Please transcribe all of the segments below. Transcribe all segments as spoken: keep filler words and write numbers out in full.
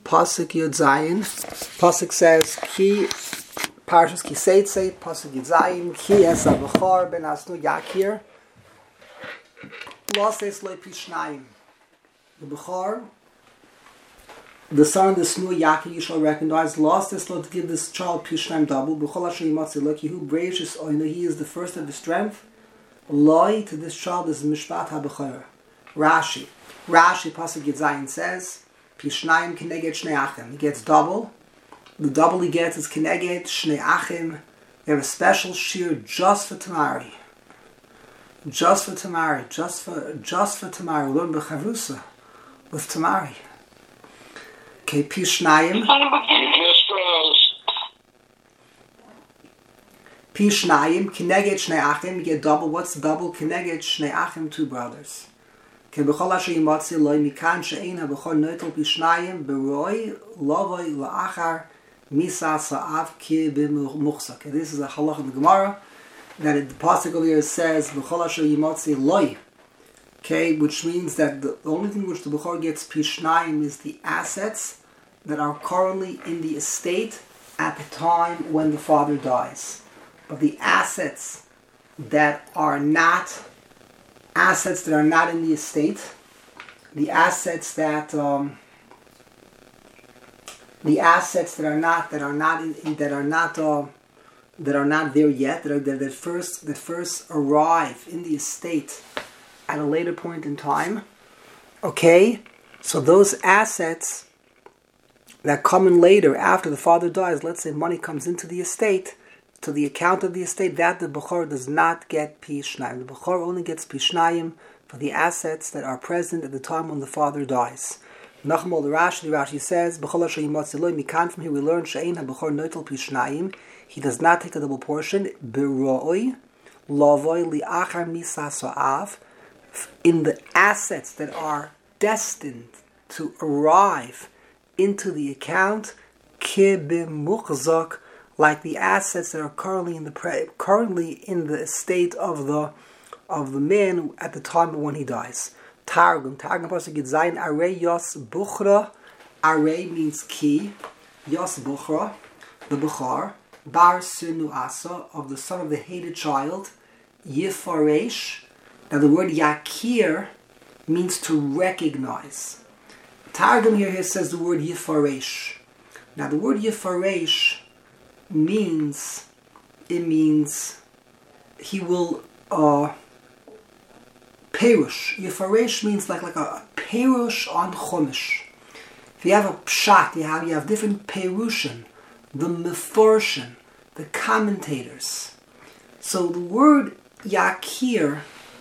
Pasuk Yud Zayin. Pasuk says, Ki, Parshas Ki Seitzei, Pasuk Yud Zayin, Ki es ha-bechor ben asnu yakir, Los es lo pishnayim. The Bechor, the son of the Snu Yakir, you shall recognize, lost es lo to give this child pishnayim double, B'chol asher yimatzi lo, ki hu breishis oinu, he is the first of his strength, Loi to this child is Mishpat ha-bechor. Rashi. Rashi, Pasuk Yud Zayin says, Pishnayim keneged shnei achim. He gets double. The double he gets is keneged shnei achim. We have a special shear just for Tamari. Just for Tamari. Just for just for Tamari. We learn b'chavrusa with Tamari. Okay, Pishnayim. Pishnayim keneged shnei achim. You get double. What's double? Keneged shnei achim, two brothers. כבכל אשר ימצא לו מכאן שאין הבכור נטל בשניים ברוי לבוי לאחר מיסה סאב כבמוחזק. This is a halach in the Gemara that the pasuk over here says בכל אשר ימצא לו, okay, which means that the only thing which the bechor gets pishnayim is the assets that are currently in the estate at the time when the father dies. But the assets that are not assets that are not in the estate, the assets that um, the assets that are not that are not in, in, that are not uh, that are not there yet, that are that, that first that first arrive in the estate at a later point in time. Okay, so those assets that come in later after the father dies, let's say money comes into the estate, to the account of the estate, that the Bechor does not get Pishnayim. The Bechor only gets Pishnayim for the assets that are present at the time when the father dies. Nachmal the Rashi, the Rashi says, B'chol asher yimatzi lo, mikan, from here we learn, she'ein ha-Bechor notel Pishnayim, he does not take a double portion, b'roi, lavoi li'achar misa sa'av, in the assets that are destined to arrive into the account, ki b'muchzak, like the assets that are currently in the pre- currently in the estate of the of the man at the time when he dies. Targum, Targum pasuk Yud Zayin, Arei Yos Buchra. Arei means key. Yos Buchra, the Bechor, Bar Sinu Asa, of the son of the hated child. Yifaresh. Now the word Yakir means to recognize. Targum here, here says the word Yifaresh. Now the word Yifaresh means, it means he will uh perush. Yifaresh means like like a, a perush on chumash. If you have a pshat, you have you have different perushim, the meforshin, the commentators. So the word yakir,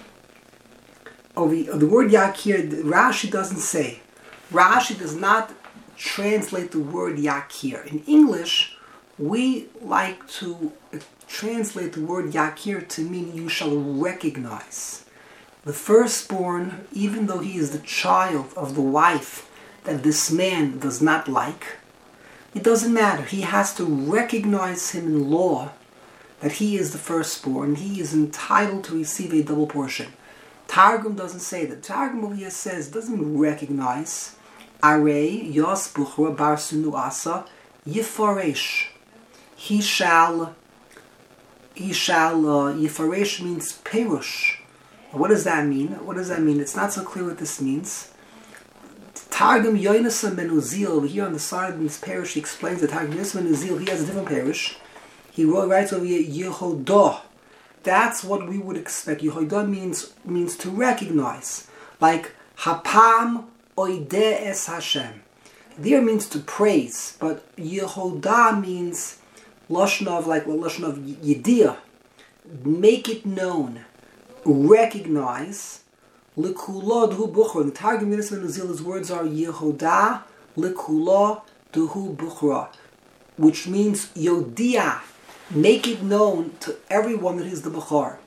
or the, or the word yakir, Rashi doesn't say. Rashi does not translate the word yakir. In English, we like to translate the word yakir to mean you shall recognize. The firstborn, even though he is the child of the wife that this man does not like, it doesn't matter. He has to recognize him in law that he is the firstborn. He is entitled to receive a double portion. Targum doesn't say that. Targum over here says, doesn't recognize. Arei Yos Buchra Bar Sinu Asa Yifaresh. He shall, he shall, uh, Yifaresh means perush. What does that mean? What does that mean? It's not so clear what this means. Targum Yoinasa ben Uzil, over here on the side of this perush, he explains that Targum Yoinasa ben Uzil, he has a different perush. He writes over here, Yehodah. That's what we would expect. Yehodah means, means to recognize. Like, Hapam Oideh es Hashem. There means to praise, but Yehodah means Lashon of, like Lashon of Yediyah, make it known, recognize. L'kulah d'hu buchra. The Targum Yoinasa ben Uzil's words are Yehodah l'kulah d'hu buchra, which means Yodia, make it known to everyone that he's the Bechor.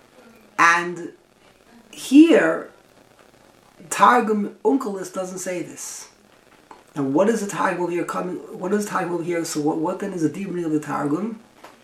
And here, Targum Onkelos doesn't say this. And what is the Targum over here coming? What is the Targum over here? So what, what then is the deep meaning of the Targum?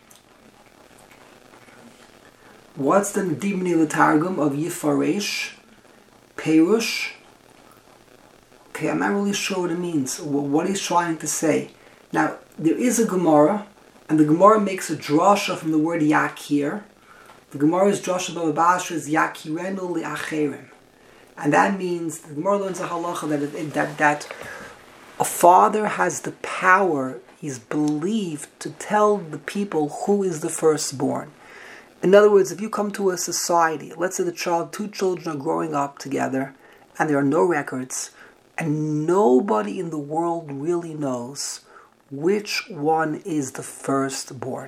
What's the deep meaning of the Targum of Yifaresh, Perush? Okay, I'm not really sure what it means, what he's trying to say. Now, there is a Gemara, and the Gemara makes a drasha from the word yakir. The Gemara's drasha Baba Basra is yakirenu li'acherim. And that means, the Gemara learns a halacha that, that, that a father has the power, he's believed, to tell the people who is the firstborn. In other words, if you come to a society, let's say the child, two children are growing up together, and there are no records, and nobody in the world really knows which one is the firstborn.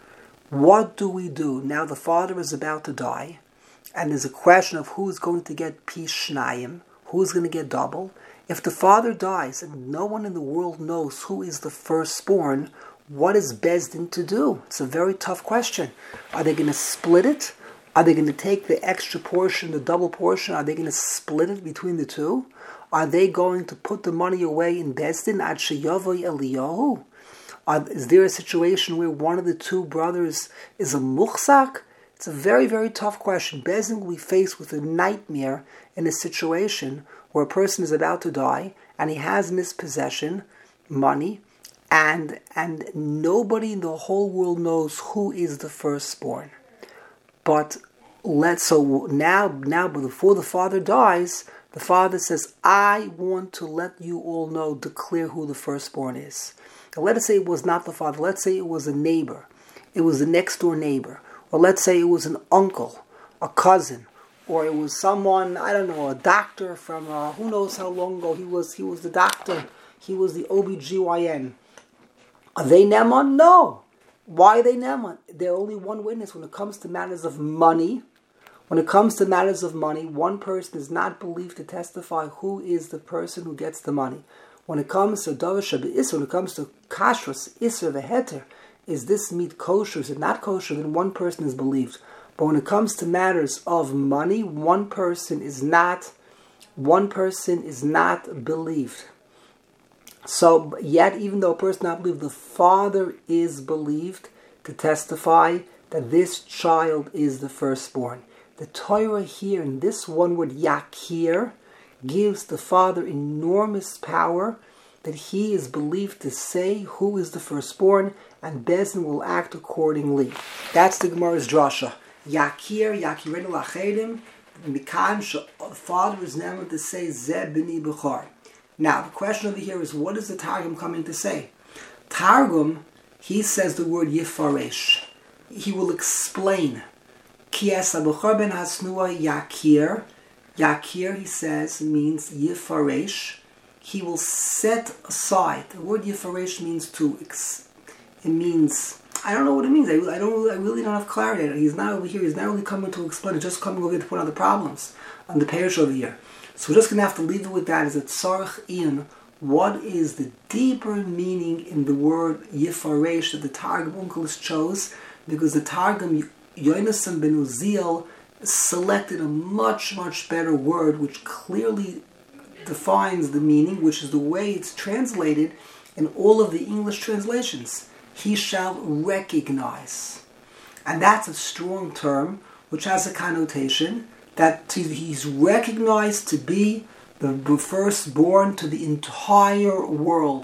What do we do? Now the father is about to die, and there's a question of who's going to get pishnayim, who's going to get double. If the father dies and no one in the world knows who is the firstborn, what is Beis Din to do? It's a very tough question. Are they going to split it? Are they going to take the extra portion, the double portion? Are they going to split it between the two? Are they going to put the money away in Beis Din ad sheyavoy Eliyahu? Are, is there a situation where one of the two brothers is a muchzak? It's a very, very tough question. Beis Din will be faced with a nightmare in a situation where a person is about to die and he has in his possession money, and and nobody in the whole world knows who is the firstborn. But let's so now now before the father dies, the father says, I want to let you all know, declare who the firstborn is. Now, let us say it was not the father. Let's say it was a neighbor. It was the next door neighbor. Or let's say it was an uncle, a cousin, or it was someone, I don't know, a doctor from uh, who knows how long ago. He was he was the doctor. He was the O B G Y N. Are they Neman? No. Why are they Neman? They're only one witness when it comes to matters of money. When it comes to matters of money, one person is not believed to testify who is the person who gets the money. When it comes to Davar Shabbat, when it comes to Kashrus, Isra, Veheter, is this meat kosher, is it not kosher, then one person is believed. But when it comes to matters of money, one person is not, one person is not believed. So, yet, even though a person is not believed, the father is believed to testify that this child is the firstborn. The Torah here, in this one word, yakir, gives the father enormous power that he is believed to say who is the firstborn, and Beis Din will act accordingly. That's the Gemara's drasha. Yakir, yakirenu lacherim, mikan the father is never to say ze b'ni b'char. Now, the question over here is, what is the Targum coming to say? Targum, he says the word yifaresh. He will explain. Ki es ha-b'char ben hasnua yakir. Yakir, he says, means yifaresh. He will set aside. The word yifaresh means to, ex- it means, I don't know what it means. I, I don't. Really, I really don't have clarity. He's not over here. He's not really coming to explain it. Just coming over here to point out the problems on the parish over here. So we're just going to have to leave it with that. Is that tzarich in what is the deeper meaning in the word yifaresh that the Targum Onkelos chose, because the Targum Yonasan ben Uziel selected a much, much better word which clearly defines the meaning, which is the way it's translated in all of the English translations. He shall recognize. And that's a strong term which has a connotation that he's recognized to be the firstborn to the entire world.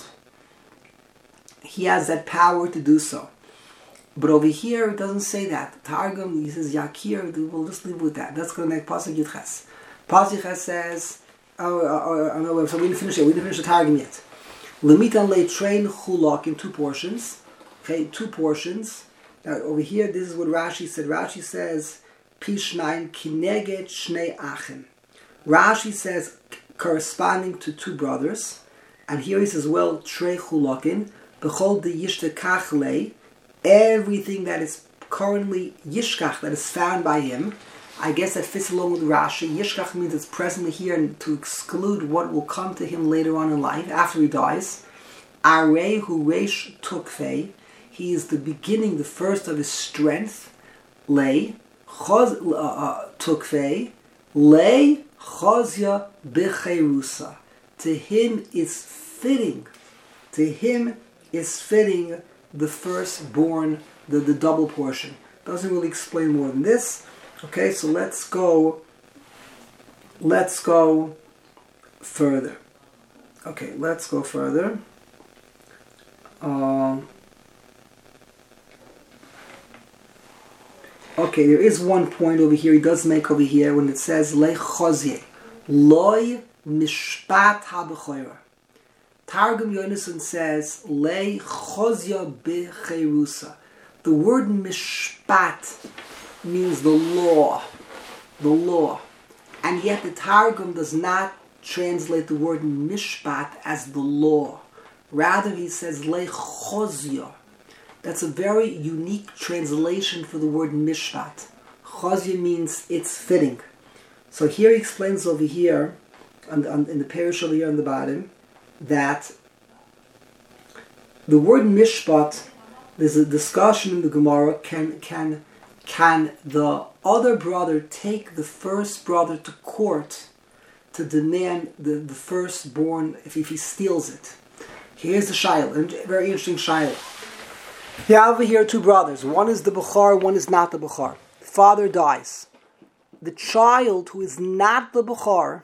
He has that power to do so. But over here, it doesn't say that. Targum, he says, Yakir, we'll just leave with that. Let's go to the next Pasuk Yudches. Pasuk Yudches says, oh, oh, oh, no, so we didn't finish it. We didn't finish the Targum yet. Lemitan leitrein chulak in two portions. Okay, two portions. Now, over here, this is what Rashi said. Rashi says, Pishnaim kineged shnei achim. Rashi says, corresponding to two brothers. And here he says, well, trei chulakin, b'chol de yishtekach lei, everything that is currently yishkach, that is found by him. I guess that fits along with Rashi. Yishkach means it's presently here and to exclude what will come to him later on in life, after he dies. Arei hu reish tukfei, he is the beginning, the first of his strength. Lei, choz, uh, uh, tukfei, lei chozya b'cheirusa. To him is fitting, to him is fitting the firstborn, the, the double portion. Doesn't really explain more than this. Okay, so let's go, let's go further. Okay, let's go further. Um, okay, there is one point over here he does make over here when it says Le Chozye, Loi Mishpat HaBechoira. Targum Yonason says Le Chozya Becherusa. The word Mishpat means the law, the law, and yet the Targum does not translate the word Mishpat as the law. Rather, he says Le Chozya. That's a very unique translation for the word Mishpat. Chozya means it's fitting. So here he explains over here, on, on, in the parish over here on the bottom, that the word Mishpat, there's a discussion in the Gemara, can can can the other brother take the first brother to court to demand the, the firstborn if, if he steals it? Here's the Shaila, very interesting Shaila. You have over here two brothers. One is the Bechar, one is not the Bechar. Father dies. The child who is not the Bechar,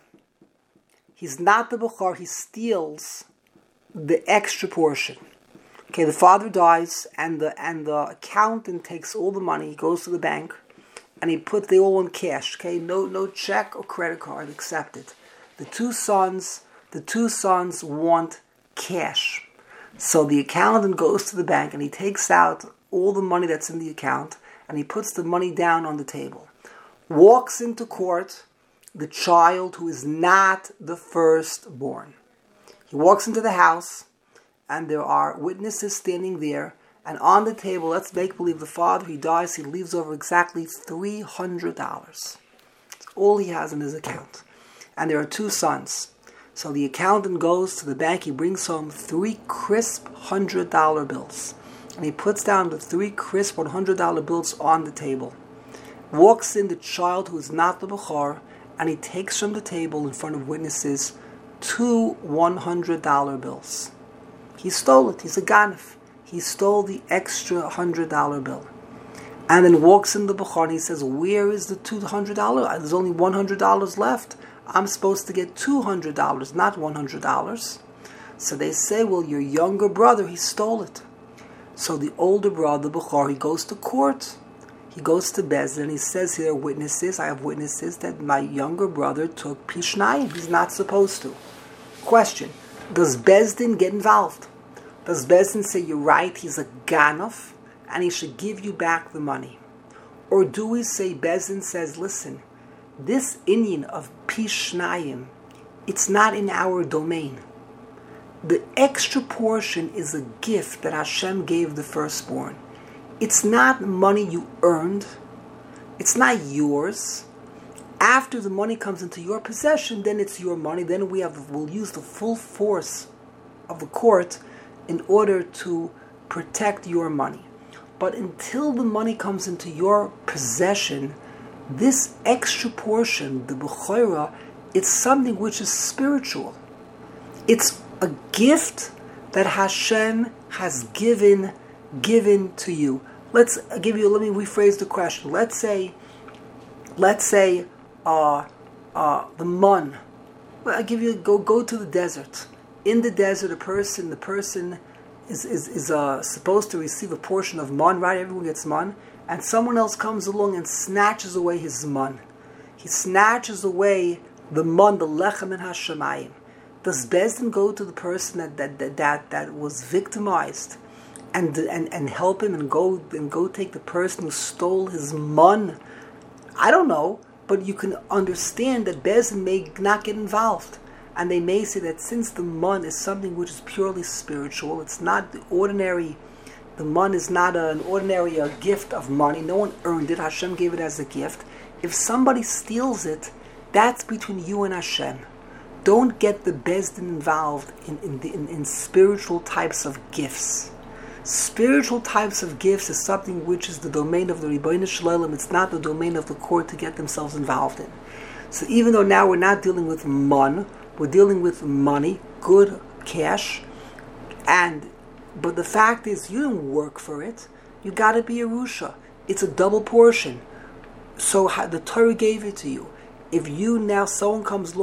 he's not the Bechar, he steals the extra portion. Okay, the father dies, and the and the accountant takes all the money. He goes to the bank, and he puts they all in cash. Okay, no no check or credit card accepted. The two sons, the two sons want cash. So the accountant goes to the bank and he takes out all the money that's in the account, and he puts the money down on the table. Walks into court the child who is not the firstborn. He walks into the house, and there are witnesses standing there, and on the table, let's make believe the father, he dies, he leaves over exactly three hundred dollars. That's all he has in his account. And there are two sons. So the accountant goes to the bank, he brings home three crisp one hundred dollar bills. And he puts down the three crisp one hundred dollar bills on the table. Walks in the child who is not the Bechar, and he takes from the table in front of witnesses two one hundred dollar bills. He stole it. He's a ganef. He stole the extra one hundred dollar bill. And then walks in the Bechar and he says, where is the two hundred dollars? There's only one hundred dollars left. I'm supposed to get two hundred dollars, not one hundred dollars. So they say, well, your younger brother, he stole it. So the older brother, Bechar, he goes to court. He goes to Bezdin and he says here, witnesses, I have witnesses that my younger brother took Pishnayim. He's not supposed to. Question, does Bezdin get involved? Does Bezdin say, you're right, he's a ganef, and he should give you back the money? Or do we say, Bezdin says, listen, this inyan of Pishnayim, it's not in our domain. The extra portion is a gift that Hashem gave the firstborn. It's not money you earned. It's not yours. After the money comes into your possession, then it's your money. Then we have we'll use the full force of the court in order to protect your money. But until the money comes into your possession, this extra portion, the Bechorah, it's something which is spiritual. It's a gift that Hashem has given given to you. Let's give you. Let me rephrase the question. Let's say, let's say, uh, uh, the mun. Well, I give you. Go go to the desert. In the desert, a person, the person is is is uh, supposed to receive a portion of mun. Right? Everyone gets mun, and someone else comes along and snatches away his mun. He snatches away the mun, the lechem in Hashemayim. Does Bezdin go to the person that that that that, that was victimized? And, and and help him and go and go take the person who stole his mun? I don't know, but you can understand that Bezdin may not get involved, and they may say that since the mun is something which is purely spiritual, it's not the ordinary. The mun is not an ordinary uh, gift of money. No one earned it. Hashem gave it as a gift. If somebody steals it, that's between you and Hashem. Don't get the Bezdin involved in in, the, in in spiritual types of gifts. Spiritual types of gifts is something which is the domain of the Ribbono Shel Olam. It's not the domain of the court to get themselves involved in. So even though now we're not dealing with mun, we're dealing with money, good cash, and but the fact is you didn't work for it. You got to be a Yerusha. It's a double portion. So the Torah gave it to you. If you now, someone comes along and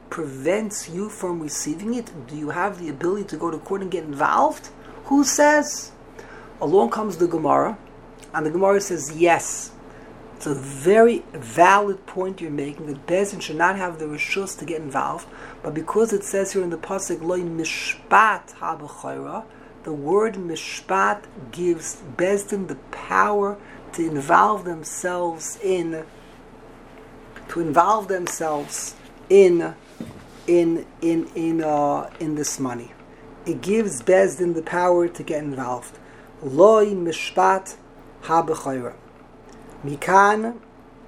prevents you from receiving it? Do you have the ability to go to court and get involved? Who says? Along comes the Gemara, and the Gemara says yes. It's a very valid point you're making, that Beis Din should not have the reshus to get involved, but because it says here in the pasuk Lo mishpat ha-b'chayra, the word mishpat gives Beis Din the power to involve themselves in to involve themselves in in in in uh, in this money. It gives Beis Din the power to get involved. Lo mishpat ha-b'chayra. Mikan,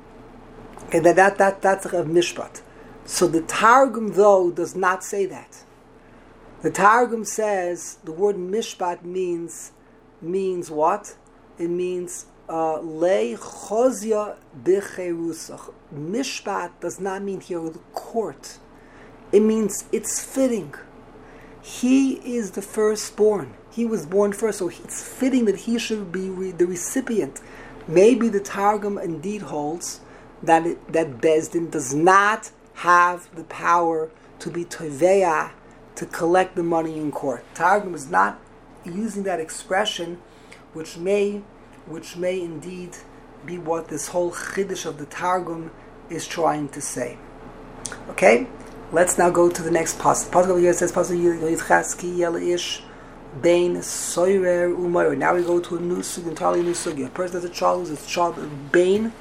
and that, that, that, that's a mishpat. So the Targum, though, does not say that. The Targum says the word mishpat means means what? It means le chozya b'cherusach. Mishpat does not mean here the court. It means it's fitting. He is the firstborn. He was born first, so it's fitting that he should be re- the recipient. Maybe the Targum indeed holds that it, that Beis Din does not have the power to be toveya, to collect the money in court. Targum is not using that expression, which may, which may indeed be what this whole chiddush of the Targum is trying to say. Okay, let's now go to the next pasuk. Pasuk over here says pasuk Yitzchak Yelish. Bain Soirer Umayr. Now we go to a new sug, entirely new sugi. A person has a child who's a child of Bain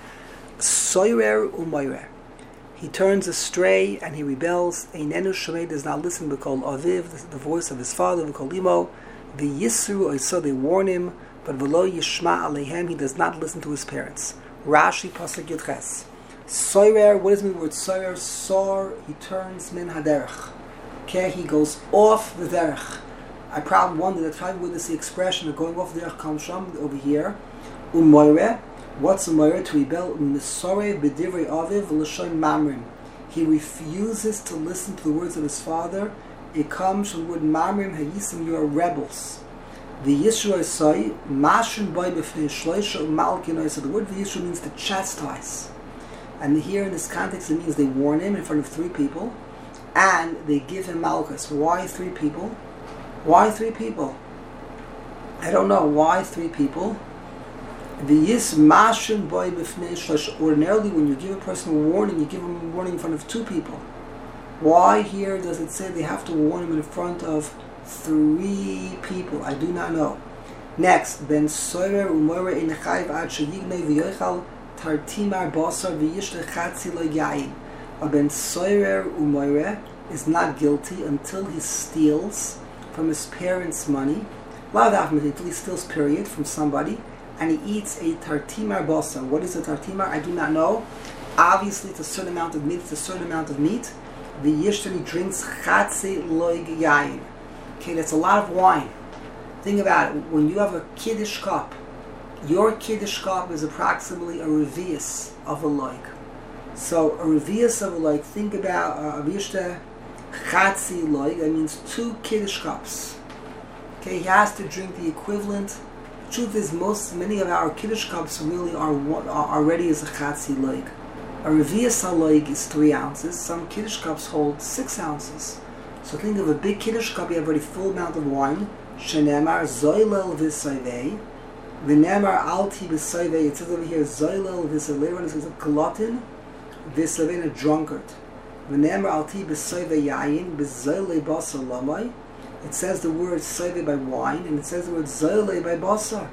Soirer Umayr. He turns astray and he rebels. Einenu Shomei does not listen b'kol Aviv, the voice of his father, b'kol Imo. The Yisru, so they warn him, but v'lo Yishma Aleihem, he does not listen to his parents. Rashi pasuk Yudches. Soirer, what does the word Soirer? Sor, he turns min haderech. Okay, he goes off the derech. I probably wondered, that's probably where this expression of going off the derech comes from, over here. Umoire, what's umoire? To rebel, misore b'divrei aviv l'shon mamrim. He refuses to listen to the words of his father. It comes from the word mamrim, hayisim, you are rebels. The Yisro Isai, mashrin boy b'fnei shloisha u'malkin. So the word Yisro means to chastise. And here in this context it means they warn him in front of three people, and they give him malchus. Why three people? Why three people? I don't know. Why three people? V'yis mashin boy b'fnei shlosh. Ordinarily, when you give a person a warning, you give him a warning in front of two people. Why here does it say they have to warn him in front of three people? I do not know. Next, ben soirer umore in chayv ad sheyignei v'yochal tartimar basar v'yishtech chatzi lo yayin. A ben soirer umore is not guilty until he steals from his parents' money, until he steals, period, from somebody, and he eats a tartimar basa. What is a tartimar? I do not know. Obviously, it's a certain amount of meat. It's a certain amount of meat. The yishtani drinks chatze loig yayin. Okay, that's a lot of wine. Think about it. When you have a kiddush cup, your kiddush cup is approximately a revius of a loig. So a revius of a loig. Think about a vishta. Chatzi loig, that means two kiddush cups. Okay, he has to drink the equivalent. The truth is, most many of our kiddush cups really are, are already as a chatzi loig. A revius loig is three ounces. Some kiddush cups hold six ounces. So think of a big kiddush cup. You have already full amount of wine. Shenemar zoylel v'sayvei, v'nemar alti v'sayvei. It says over here zoylel v'sayvei. It says a glutton, v'sayvei, a drunkard. It says the word soive by wine, and it says the word zoyle by basar.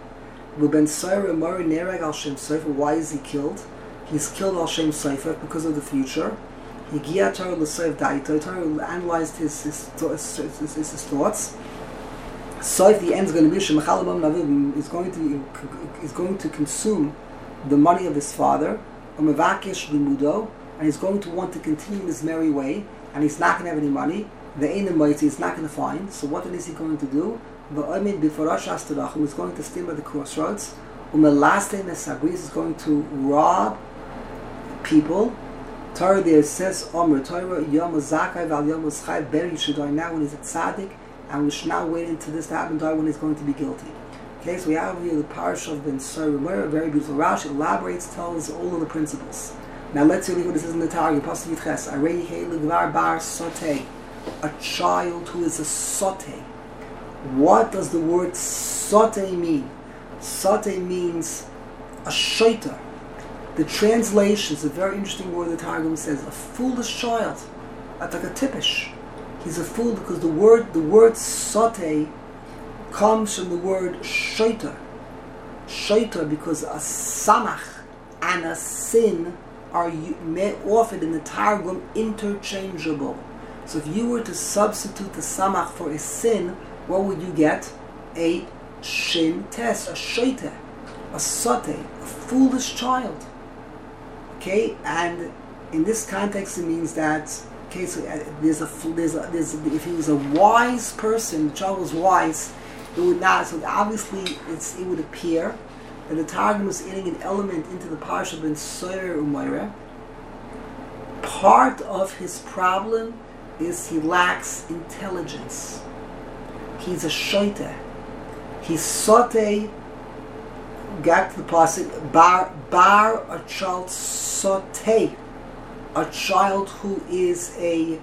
Why is he killed? He's killed al shem soifer because of the future. He analyzed his his, his, his, his thoughts. Soif, the end is going to be is going to is going to consume the money of his father. And he's going to want to continue his merry way, and he's not going to have any money. The Einim Moitzi he's not going to find. So what is he going to do? The Oimid Bifarash Astarachim is going to stand by the crossroads. Umelaste Nesagris is going to rob people. Torah there says, Omer Torah Yom Zakai Val Yom Chai. Better you should die now when he's a tzaddik, and we should not wait until this to happen. Die when he's going to be guilty. Okay, so we have here the Parsha of Ben Soirer, a very beautiful Rashi elaborates, tells all of the principles. Now let's see what this is in the Targum. Pasuk Yitches. Arei Helu Gvar Bar Sotei. A child who is a sotei. What does the word sotei mean? Sotei means a shaita. The translation is a very interesting word. The Targum says a foolish child. That's like a tippish. He's a fool because the word the word sotei comes from the word shaita. Shaita because a samach and a sin are often in the Targum interchangeable. So if you were to substitute the samach for a sin, what would you get? A shin tes, a shaita, a sotei, a foolish child. Okay, and in this context, it means that okay, so there's a there's a there's a, if he was a wise person, the child was wise, it would not. So obviously, it's it would appear that the Targum is adding an element into the parsha ben Soyer Umayre. Part of his problem is he lacks intelligence. He's a shoite. He's sotei. Got to the pasuk bar bar a child sotei, a child who is a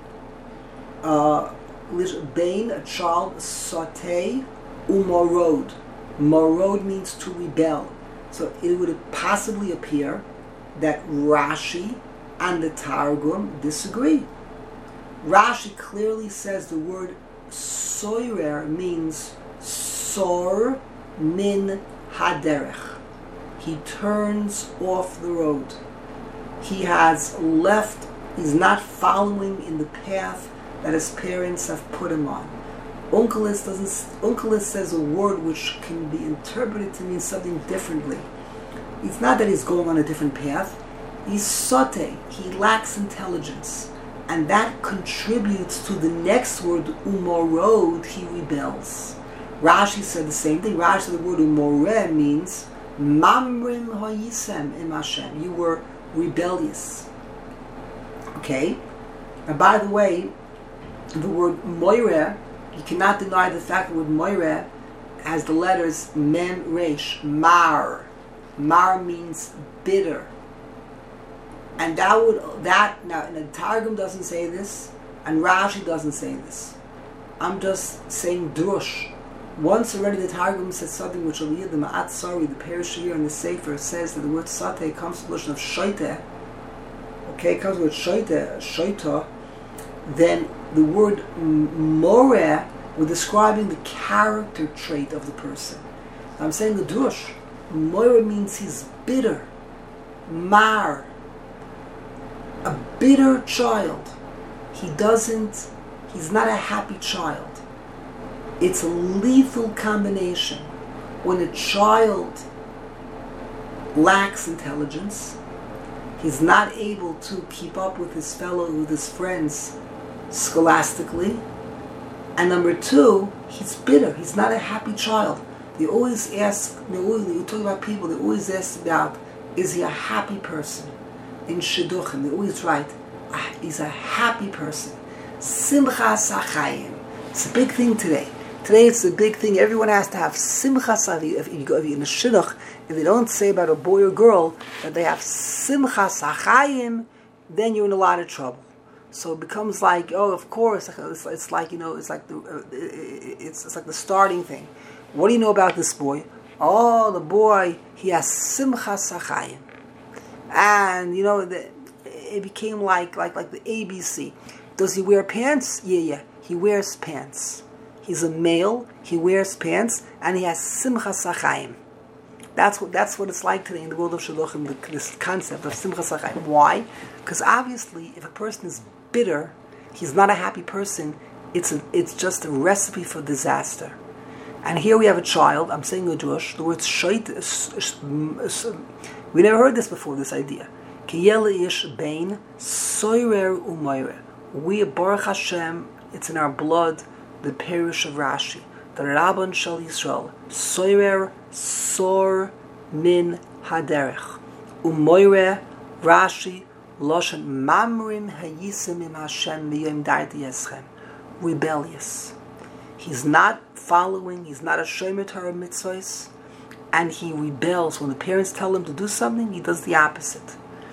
uh, bain, a child sotei umorod. Morod means to rebel. So it would possibly appear that Rashi and the Targum disagree. Rashi clearly says the word soirer means sor min haderech. He turns off the road. He has left, he's not following in the path that his parents have put him on. Onkelos doesn't. Onkelos says a word which can be interpreted to mean something differently. It's not that he's going on a different path. He's sotei. He lacks intelligence, and that contributes to the next word umorod. He rebels. Rashi said the same thing. Rashi said the word umoreh means mamrim hayisem im Hashem. You were rebellious. Okay. And by the way, the word moireh, you cannot deny the fact that the word moireh has the letters mem resh, mar. Mar means bitter. And that would, that, now, and the Targum doesn't say this, and Rashi doesn't say this. I'm just saying drush. Once already the Targum says something which will yield the Ma'at Sari, the Perishir and the Sefer says that the word sateh comes from the notion of shaita. Okay, it comes with shaita, shaita. Then the word moreh, we're describing the character trait of the person. I'm saying the drush. Moreh means he's bitter. Mar. A bitter child. He doesn't, he's not a happy child. It's a lethal combination. When a child lacks intelligence, he's not able to keep up with his fellow, with his friends scholastically. And number two, he's bitter. He's not a happy child. They always ask, they always, you talk about people, they always ask about, is he a happy person? In Shidduchim, they always write, ah, he's a happy person. Simchas HaChayim. It's a big thing today. Today it's a big thing. Everyone has to have Simchas HaChayim. If you go if you're in a Shidduch, if they don't say about a boy or girl that they have Simchas HaChayim, then you're in a lot of trouble. So it becomes like, oh, of course, it's, it's like, you know, it's like the uh, it's, it's like the starting thing. What do you know about this boy? Oh, the boy, he has Simchas HaChayim. And, you know, the, it became like, like like the A B C. Does he wear pants? Yeah, yeah. He wears pants. He's a male. He wears pants, and he has Simchas HaChayim. That's what that's what it's like today in the world of Shidduchim. This concept of Simchas HaChayim. Why? Because obviously, if a person is bitter, he's not a happy person. It's a, it's just a recipe for disaster. And here we have a child. I'm saying a Jewish. The word shait. We never heard this before. This idea. Kiyel ish bein soirer umayre. We Baruch Hashem. It's in our blood. The parish of Rashi. The Rabban Shal Yisrael. Soirer sor min haderech. Umayre Rashi loshen mamrim hayisim im Hashem miyom darti eschem. Rebellious. He's not following. He's not a shomer Torah mitzvahs. And he rebels. When the parents tell him to do something, he does the opposite.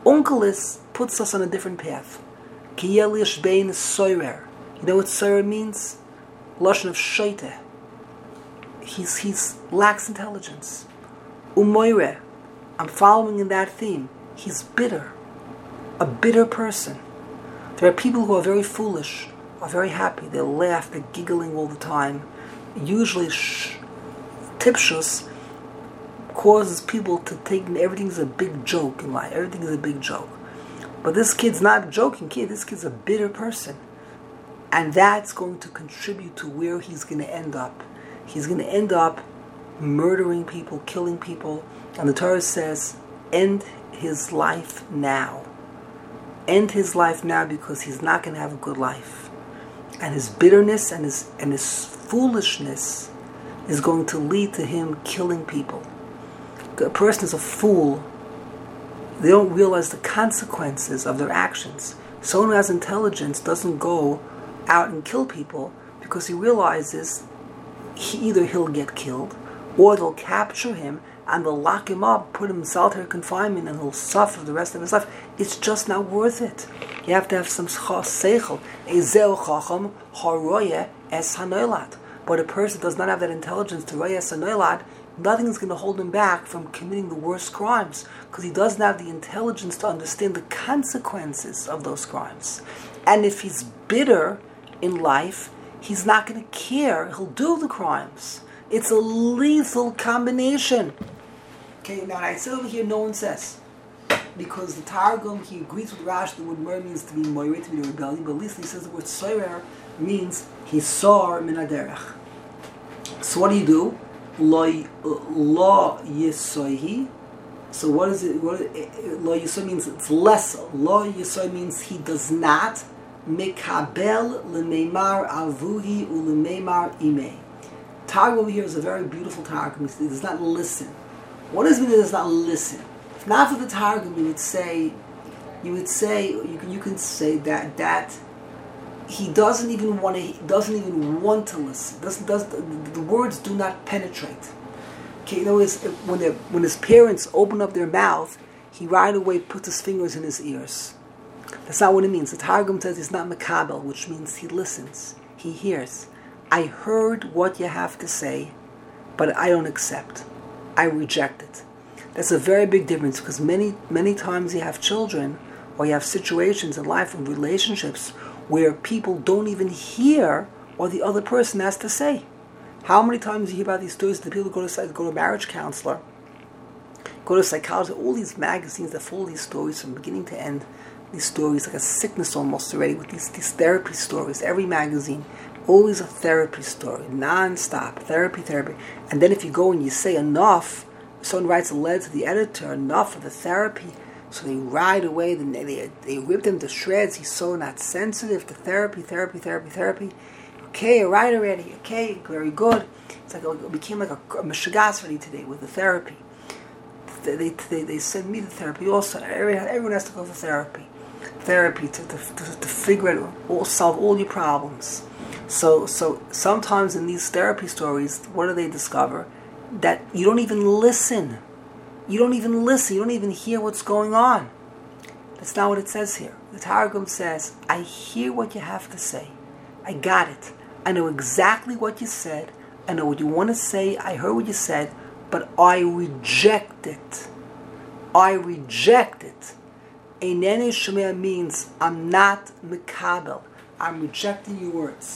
Onkelos puts us on a different path. Ki yelish bein soirer. You know what soirer means? Lashon of shoite. He's he's lacks intelligence. Umoire. I'm following in that theme. He's bitter. A bitter person. There are people who are very foolish, are very happy. They laugh, they're giggling all the time. Usually, sh- tipshus causes people to think everything's a big joke in life. Everything is a big joke. But this kid's not a joking kid. This kid's a bitter person. And that's going to contribute to where he's going to end up. He's going to end up murdering people, killing people. And the Torah says, end his life now. End his life now, because he's not going to have a good life. And his bitterness and his and his foolishness is going to lead to him killing people. A person is a fool. They don't realize the consequences of their actions. Someone who has intelligence doesn't go out and kill people because he realizes he, either he'll get killed or they'll capture him and they'll lock him up, put him in solitary confinement, and he'll suffer the rest of his life. It's just not worth it. You have to have some seichel. Ezeu chacham haroye es hanoilad. But a person does not have that intelligence to roye es hanoilad, nothing is going to hold him back from committing the worst crimes, because he doesn't have the intelligence to understand the consequences of those crimes. And if he's bitter in life, he's not going to care. He'll do the crimes. It's a lethal combination. Okay, now I said over here, no one says. Because the Targum, he agrees with Rashi, the word mer means to be moire, to be the rebellion, but at least he says the word soirer means he saw min haderech. So what do you do? Lo yisoihi. So what is it? What lo yisoy means? It's less. Lo yisoy means he does not mekabel lemeimar avuhi ulemeimar imei. Targum over here is a very beautiful Targum. He does not listen. What does it mean he does not listen? If not for the Targum, you would say, you would say, you can, you can say that that he doesn't even want to. He doesn't even want to listen. Doesn't does the, the words do not penetrate. Okay, you know, when they when his parents open up their mouth, he right away puts his fingers in his ears. That's not what it means. The Targum says he's not makabel, which means he listens, he hears. I heard what you have to say, but I don't accept. I reject it. That's a very big difference, because many many times you have children or you have situations in life and relationships where people don't even hear what the other person has to say. How many times you hear about these stories? The people go to go to a marriage counselor, go to a psychologist, all these magazines that full of these stories from beginning to end. These stories, like a sickness almost already, with these, these therapy stories. Every magazine, always a therapy story, non-stop, therapy, therapy. And then if you go and you say enough, someone writes a letter to the editor, enough of the therapy, so they right away, they, they, they rip him to shreds. He's so not sensitive to therapy, therapy, therapy, therapy. Okay, right already, okay, very good. It's like it became like a, a mishagas already today with the therapy. They, they, they, they send me to therapy also. Everyone, everyone has to go for therapy. Therapy to, to, to, to figure out, all, solve all your problems. So, so sometimes in these therapy stories, what do they discover? That you don't even listen. You don't even listen. You don't even hear what's going on. That's not what it says here. The Targum says, I hear what you have to say. I got it. I know exactly what you said. I know what you want to say. I heard what you said. But I reject it. I reject it. Eineni Shomea means I'm not mekabel. I'm rejecting your words.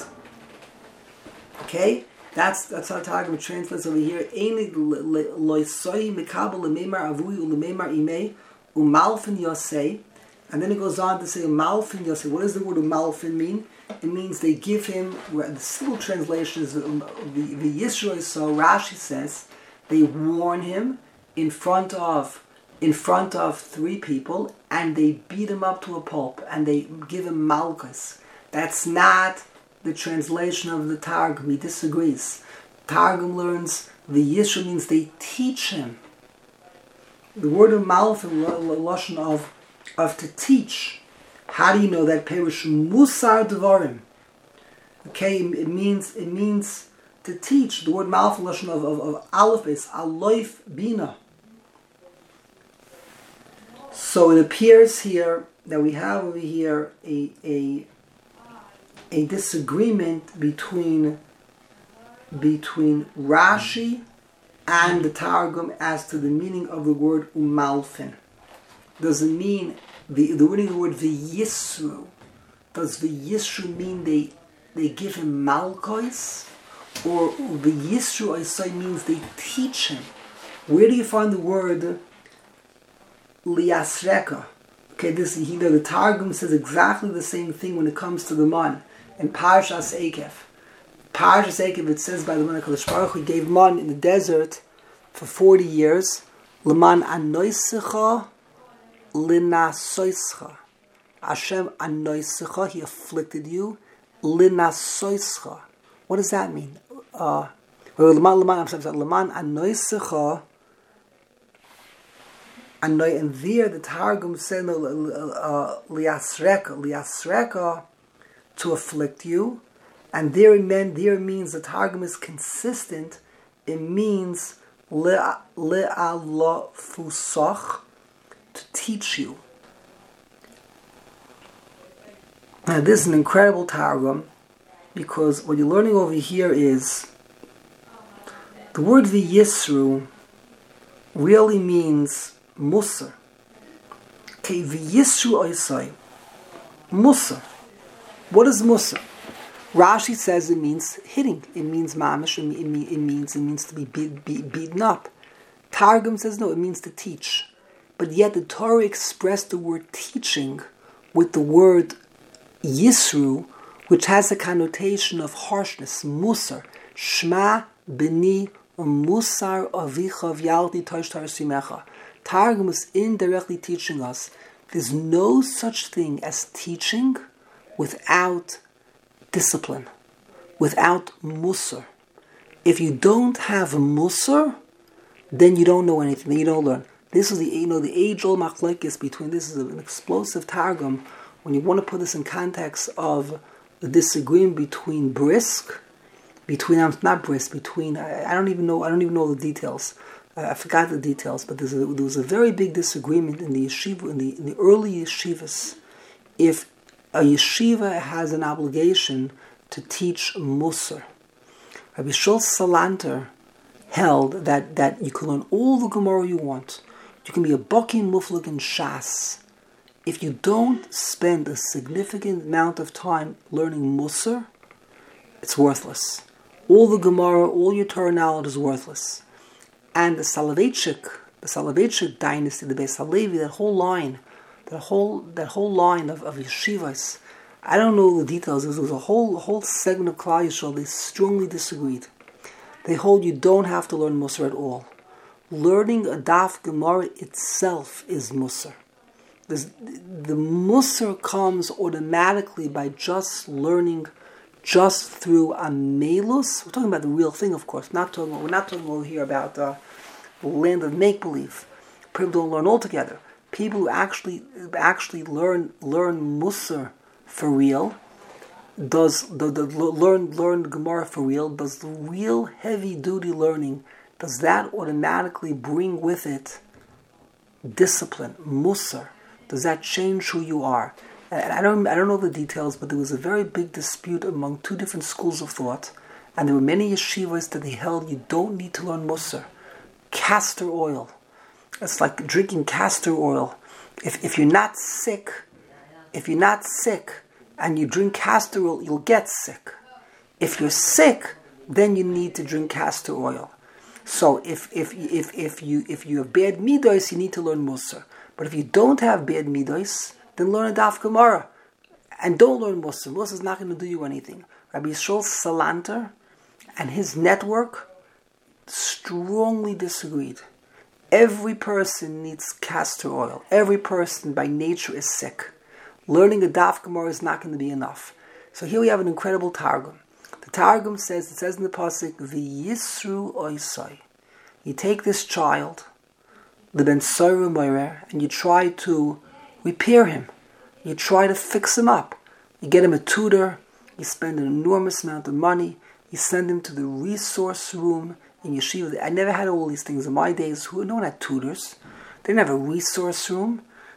Okay? That's that's how Targum translates over here. Eini loisoi mekabel lemeimar avui ulemeimar imei umalfin yosei. And then it goes on to say umalfin yosei. What does the word umalfin mean? It means they give him, the simple translation is the Yisroi, so Rashi says, they warn him in front of in front of three people, and they beat him up to a pulp, and they give him malchus. That's not the translation of the Targum. He disagrees. Targum learns the Yisra means they teach him. The word of malchus, lashon of of to teach. How do you know that? Perush musar devarim. Okay, it means it means to teach. The word malchus, lashon of of, of aleph is aloif bina. So it appears here that we have over here a a, a disagreement between between Rashi and the Targum as to the meaning of the word umalfin. Does it mean the the meaning of the word v'yisru? Does v'yisru mean they they give him malchus, or v'yisru I means they teach him? Where do you find the word liasreka? Okay, this you know the Targum says exactly the same thing when it comes to the man in Parshas Eikev. Parshas Eikev, it says by the man HaKadosh Baruch Hu gave man in the desert for forty years. Leman anoisecha linasoischa. Hashem anoisecha, he afflicted you. Linasoischa. What does that mean? Uh, leman leman I'm sorry, leman anoisecha. And there the Targum said liasreka, liasreka, to afflict you. And there it meant, there means the Targum is consistent. It means le'ala fusach, to teach you. Now this is an incredible Targum, because what you're learning over here is the word v'yisru really means Musar. Okay, v'yisru oisai. Musar. What is Musar? Rashi says it means hitting. It means mamish. It, it, it means it means to be beat, beat, beaten up. Targum says no. It means to teach. But yet the Torah expressed the word teaching with the word yisru, which has a connotation of harshness. Musar. Shma b'ni musar avicha v'yalti tosh tarasimecha. Targum is indirectly teaching us there's no such thing as teaching without discipline, without musar. If you don't have musar, then you don't know anything, then you don't learn. This is the you know the age-old machlekes between, this is an explosive Targum. When you want to put this in context of the disagreement between brisk, between not brisk, between I, I don't even know I don't even know the details. I forgot the details, but there's a, there was a very big disagreement in the yeshiva, in the, in the early yeshivas, if a yeshiva has an obligation to teach musar. Rabbi Shul Salanter held that, that you can learn all the Gemara you want. You can be a baki muflik in Shas. If you don't spend a significant amount of time learning musar, it's worthless. All the Gemara, all your Torah knowledge is worthless. And the Soloveitchik, the Soloveitchik dynasty, the Beis Halevi, that whole line, that whole that whole line of, of yeshivas, I don't know the details. There was a whole whole segment of Klal Yisrael. They strongly disagreed. They hold you don't have to learn Musar at all. Learning a Daf Gemara itself is Musar. There's, the Musar comes automatically by just learning, just through amelus. We're talking about the real thing, of course. Not talking. We're not talking over here about uh, the land of make believe. People don't learn altogether. People who actually actually learn learn Musar for real, does the, the learn learn Gemara for real, does the real heavy duty learning, does that automatically bring with it discipline, Musar? Does that change who you are? And I don't I don't know the details, but there was a very big dispute among two different schools of thought, and there were many yeshivas that they held you don't need to learn Musar. Castor oil. It's like drinking castor oil. If if you're not sick, if you're not sick and you drink castor oil, you'll get sick. If you're sick, then you need to drink castor oil. So if if if if you if you have bad midos, you need to learn Musar. But if you don't have bad midos, then learn a Daf Gemara. And don't learn Musar. Musar is not going to do you anything. Rabbi Yisrael Salanter and his network strongly disagreed. Every person needs castor oil. Every person by nature is sick. Learning a Daf Gemara is not going to be enough. So here we have an incredible Targum. The Targum says, it says in the Pasuk, V'yisru oisai. You take this child, the Ben Soru Moirer, and you try to repair him. You try to fix him up. You get him a tutor. You spend an enormous amount of money. You send him to the resource room in yeshiva. I never had all these things in my days. Who no one had tutors. They didn't have a resource room.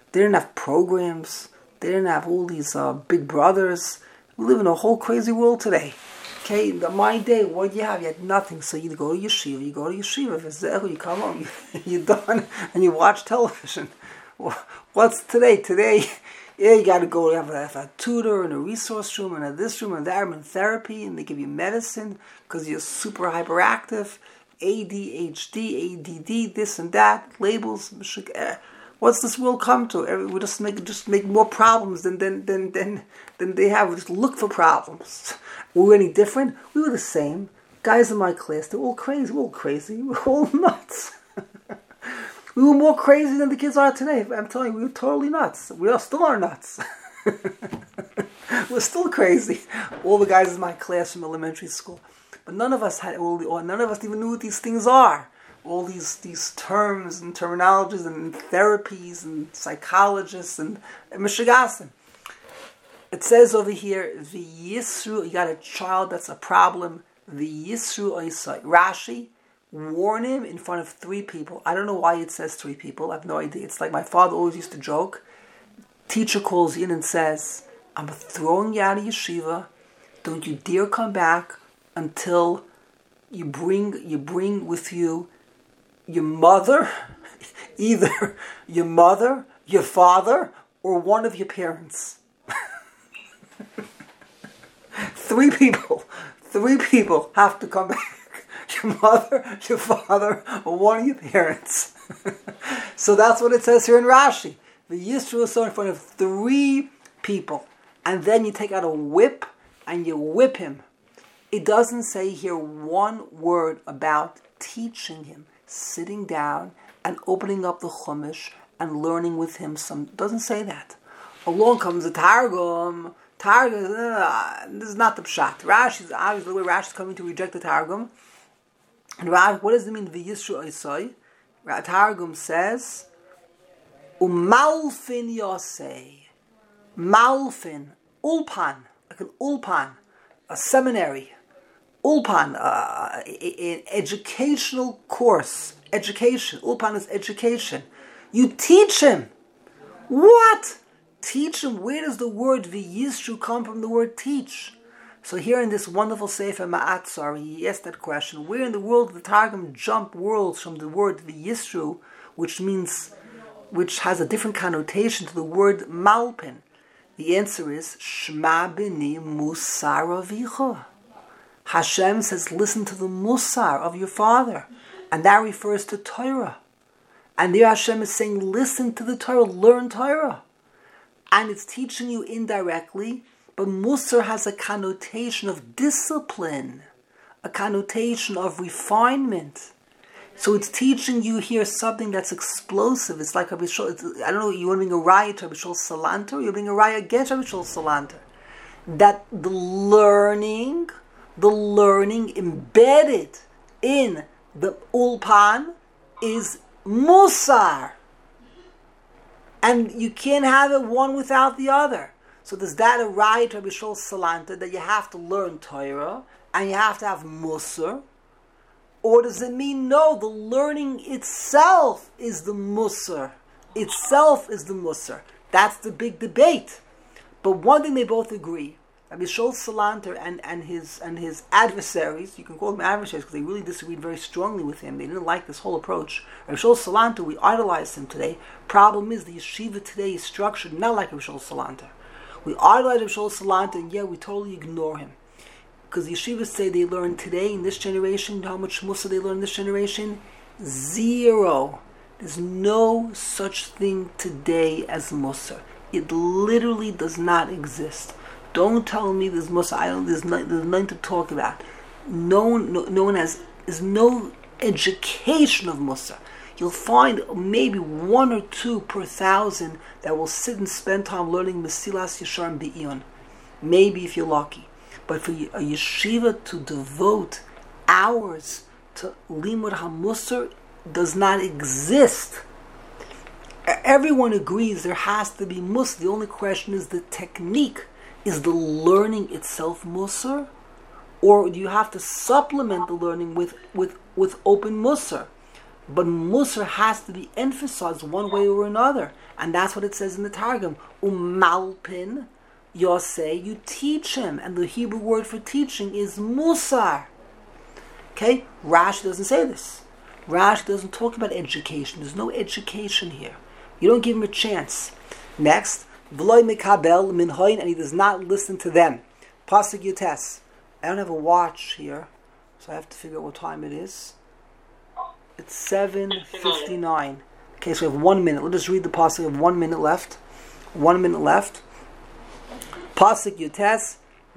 They didn't have programs. They didn't have all these uh, big brothers. We live in a whole crazy world today. Okay, in the, my day, what do you have? You had nothing. So you go to yeshiva, you go to yeshiva. If it's there, you come home, you, you're done, and you watch television. What's today? Today, yeah, you got to go have a, have a tutor and a resource room and a this room and that room and therapy, and they give you medicine because you're super hyperactive, A D H D, A D D, this and that, labels. What's this world come to? We just make just make more problems than than than than, than they have. We just look for problems. Were we any different? We were the same. Guys in my class, they're all crazy. We're all crazy. We're all nuts. We were more crazy than the kids are today. I'm telling you, we were totally nuts. We are still are nuts. We're still crazy. All the guys in my class from elementary school. But none of us had all the, or none of us even knew what these things are. All these these terms and terminologies and therapies and psychologists and, and Mishigasim. It says over here, the Yisru, you got a child that's a problem. The Yisru Oisai. Rashi, warn him in front of three people. I don't know why it says three people. I have no idea. It's like my father always used to joke. Teacher calls in and says, I'm throwing you out of yeshiva. Don't you dare come back until you bring you bring with you your mother, either your mother, your father, or one of your parents. Three people. Three people have to come back. Your mother, your father, or one of your parents. So that's what it says here in Rashi. The Yisro is in front of three people. And then you take out a whip and you whip him. It doesn't say here one word about teaching him, sitting down and opening up the Chumash and learning with him some. It doesn't say that. Along comes the Targum. Targum, uh, this is not the Pshat. Rashi is obviously the way Rashi is coming to reject the Targum. And Rashi, what does it mean? V'yisru oisai. Targum says, Umalfin yosei. Malfin, ulpan, like an ulpan, a seminary. Ulpan, uh, an educational course. Education. Ulpan is education. You teach him. What? Teach him. Where does the word v'yisru come from? The word teach. So here in this wonderful Sefer Ma'atzar, he asked that question. Where in the world the Targum jump worlds from the word v'yisru, which means, which has a different connotation to the word malpin? The answer is Shma b'ni musar avicha. Hashem says, listen to the musar of your father. And that refers to Torah. And there Hashem is saying, listen to the Torah, learn Torah. And it's teaching you indirectly, but musar has a connotation of discipline, a connotation of refinement. So it's teaching you here something that's explosive. It's like, a bishol, it's, I don't know, you want to bring a raya to a bishol salanter, or you bring a raya against a bishol salanter. That the learning, the learning embedded in the ulpan is musar. And you can't have it one without the other. So does that a raya to bishol salanter that you have to learn Torah and you have to have musar? Or does it mean, no, the learning itself is the musar. Itself is the musar. That's the big debate. But one thing they both agree, Rabbi Shol Salanter and, and his and his adversaries, you can call them adversaries because they really disagreed very strongly with him. They didn't like this whole approach. Rabbi Shol Salanter, we idolize him today. Problem is, the yeshiva today is structured not like Rabbi Shol Salanter. We idolize Rabbi Shol Salanter, and yet we totally ignore him. Because the yeshivas say they learn today, in this generation, you know how much Musa they learn in this generation? Zero. There's no such thing today as Musa. It literally does not exist. Don't tell me there's Musa. I don't, there's, no, there's nothing to talk about. No one, no, no one has, there's no education of Musa. You'll find maybe one or two per thousand that will sit and spend time learning Mesilas Yesharim Be'iyun. Maybe if you're lucky. But for a yeshiva to devote hours to Limud HaMusar does not exist. Everyone agrees there has to be Musar. The only question is the technique. Is the learning itself Musar? Or do you have to supplement the learning with, with, with open Musar? But Musar has to be emphasized one way or another. And that's what it says in the Targum. Umalpin, Yosei, you teach him. And the Hebrew word for teaching is Musar. Okay? Rashi doesn't say this. Rashi doesn't talk about education. There's no education here. You don't give him a chance. Next, V'loi mikabel minhoin, and he does not listen to them. Pasuk Yutes. I don't have a watch here, so I have to figure out what time it is. It's seven fifty-nine. Okay, so we have one minute. Let's just read the pasuk. We have one minute left. One minute left. Pasuk Yutes.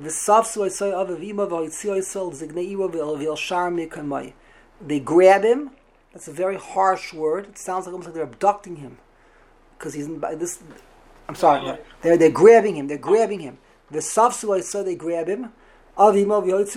They grab him. That's a very harsh word. It sounds like almost like they're abducting him, because he's in by this. I'm sorry. They're they're grabbing him. They're grabbing him. The safsu so they grab him. And they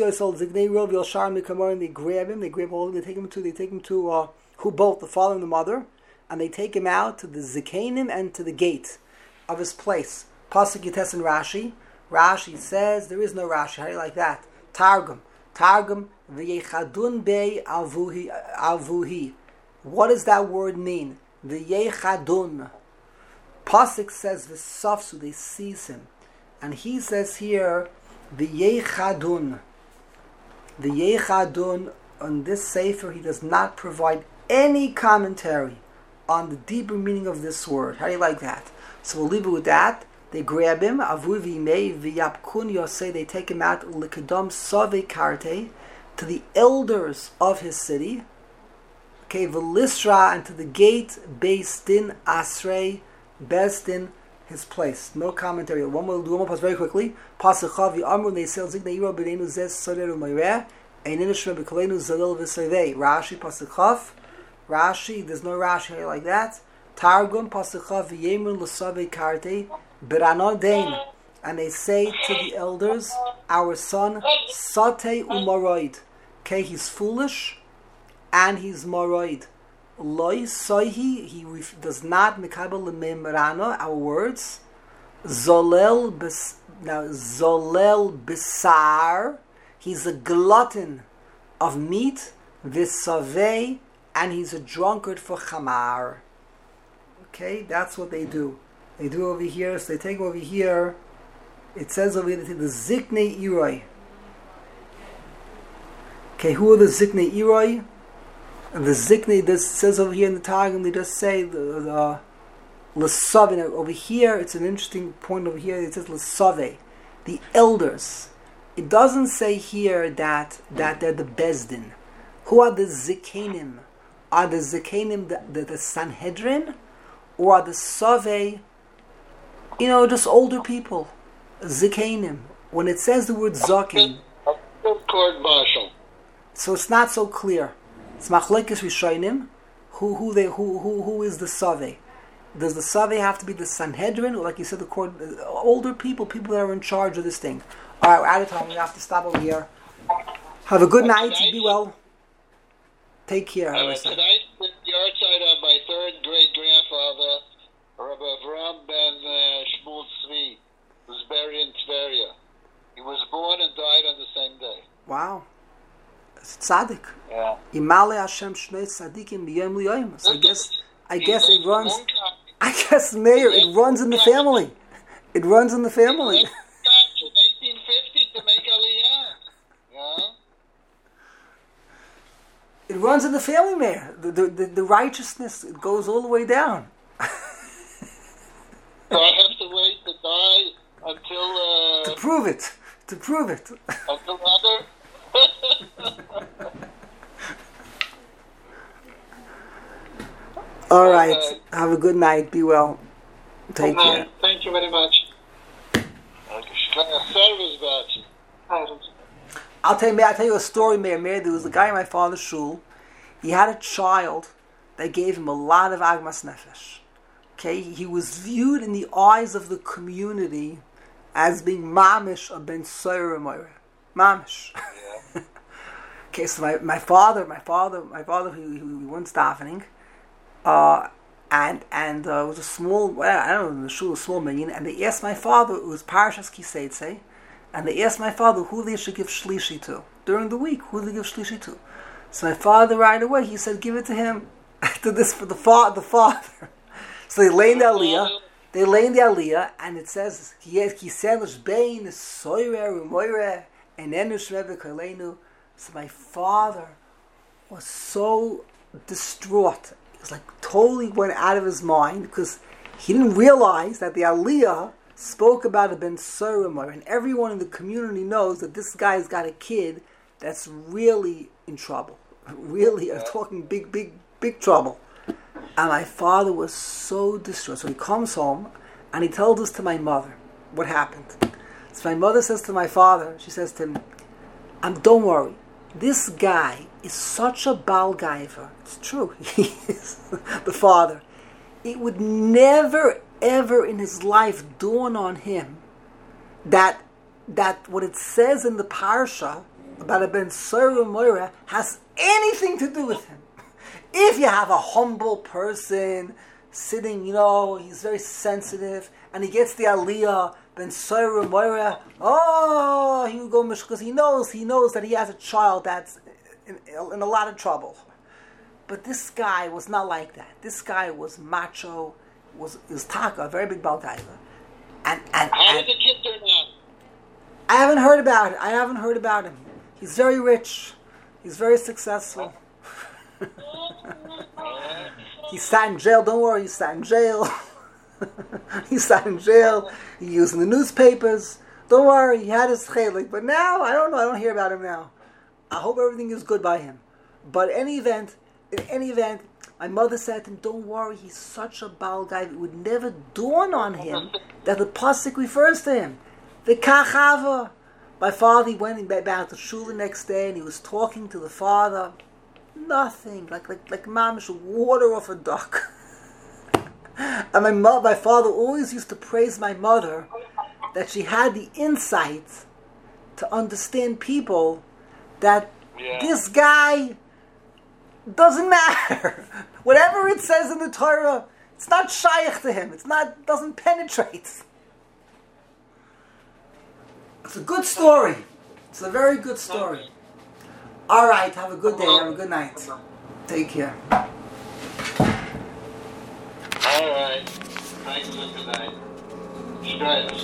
grab him. They grab all of him. They take him to. They take him to uh, who both the father and the mother, and they take him out to the zikanim and to the gate of his place. Pasuk Yites and Rashi. Rashi says there is no Rashi. How do you like that? Targum. Targum. V'yechadun bei avuhi avuhi. What does that word mean? V'yechadun. Pasuk says v'safsu. They seize him, and he says here v'yechadun. V'yechadun. On this sefer, he does not provide any commentary on the deeper meaning of this word. How do you like that? So we'll leave it with that. They grab him, avuvi mei v'yapkun yosei. They take him out l'kedam save karte, to the elders of his city. Okay, v'lisra, and to the gate based in asrei, best in his place. No commentary. One more, one more pass very quickly. Pasuk v'amru neisel ziknei iro b'neinu zes soderu meireh einin shme b'kolenu zalil v'sevei. Rashi pasuk chav. Rashi, there's no Rashi here like that. Targum pasuk chav v'yemun l'save karte. B'ranodein, and they say to the elders, our son, Satei u'maroid. Okay, he's foolish, and he's maroid. Loi soihi, he ref- does not mekabel l'memrano, our words. Zolel bes, now zolel besar, he's a glutton of meat. V'savei, and he's a drunkard for chamar. Okay, that's what they do. They do over here, so they take over here. It says over here, they take the Ziknei Iroi. Okay, who are the Ziknei Iroi? And the Ziknei, this says over here in the Targum, they just say the, the L'Saveh. Over here, it's an interesting point over here, it says L'Saveh, the elders. It doesn't say here that, that they're the Bezdin. Who are the Zikanim? Are the Zikanim the, the, the Sanhedrin? Or are the Saveh, you know, just older people, zikanim? When it says the word zakin, court martial. So it's not so clear. It's machlekes rishonim. Who who they who who who is the saveh? Does the saveh have to be the Sanhedrin, or like you said, the court, older people, people that are in charge of this thing? All right, we're out of time. We have to stop over here. Have a good uh, night. Tonight, be well. Take care. Uh, tonight, the yard side of my third great grandfather, Rabbi Avram ben uh, Shmuel Tzvi, was buried in Tveria. He was born and died on the same day. Wow. It's tzaddik. Yeah. Imale Hashem shnei tzaddikim b'yom li'yom. So I guess, I guess it runs, I guess, Mayor, it runs in the family. It runs in the family. He left in eighteen fifty to make Aliyah. Yeah. It runs in the family, Mayor. The, the, the, the righteousness, it goes all the way down. So I have to wait to die until... Uh, to prove it. To prove it. Until other... All right. Okay. Have a good night. Be well. Take good care. Night. Thank you very much. I'll tell you, I'll tell you a story, Mayor. Mayor, there was a guy in my father's shul. He had a child that gave him a lot of agmas nefesh. Okay, he was viewed in the eyes of the community as being mamish a ben soyer moira. Mamish. Yeah. Okay, so my, my father, my father, my father, he, he, he went davening, uh, and and uh, it was a small, well, I don't know, the shul, a small minyan, and they asked my father, it was Parashas Kiseitze, and they asked my father who they should give shlishi to during the week, who they give shlishi to. So my father right away, he said, give it to him. to this for the, fa- the father. So they lay in the Aliyah. They lay in the Aliyah, and it says, so my father was so distraught. He was like totally went out of his mind because he didn't realize that the Aliyah spoke about a Ben Soremoyer, and everyone in the community knows that this guy's got a kid that's really in trouble. Really, I'm talking big, big, big trouble. And my father was so distraught. So he comes home and he tells this to my mother, what happened. So my mother says to my father, she says to him, um, don't worry, this guy is such a Baal Gaiva. It's true, he is the father. It would never, ever in his life dawn on him that that what it says in the parsha about a Ben Soremoyer has anything to do with him. If you have a humble person sitting, you know, he's very sensitive, and he gets the Aliyah, Ben Soremoyer, oh, he will go because he knows, he knows that he has a child that's in, in a lot of trouble. But this guy was not like that. This guy was macho, was is taka, a very big Baal Gaiva. And and How and, did the kid turn out? I haven't heard about it. I haven't heard about him. He's very rich. He's very successful. He sat in jail. Don't worry, he sat in jail. He sat in jail. He used in the newspapers. Don't worry, he had his chelik. But now, I don't know. I don't hear about him now. I hope everything is good by him. But in any event, in any event, my mother said to him, don't worry, he's such a Baal guy. It would never dawn on him that the pasuk refers to him. The kachava. My father, he went back to shul the next day and he was talking to the father. Nothing, like like like mamish, water off a duck. And my mo- my father always used to praise my mother that she had the insight to understand people that Yeah. this guy doesn't matter. Whatever it says in the Torah, it's not shaykh to him. It's not doesn't penetrate. It's a good story. It's a very good story. All right, have a good day. Have a good night. Take care. All right. Thanks for tonight. Stress.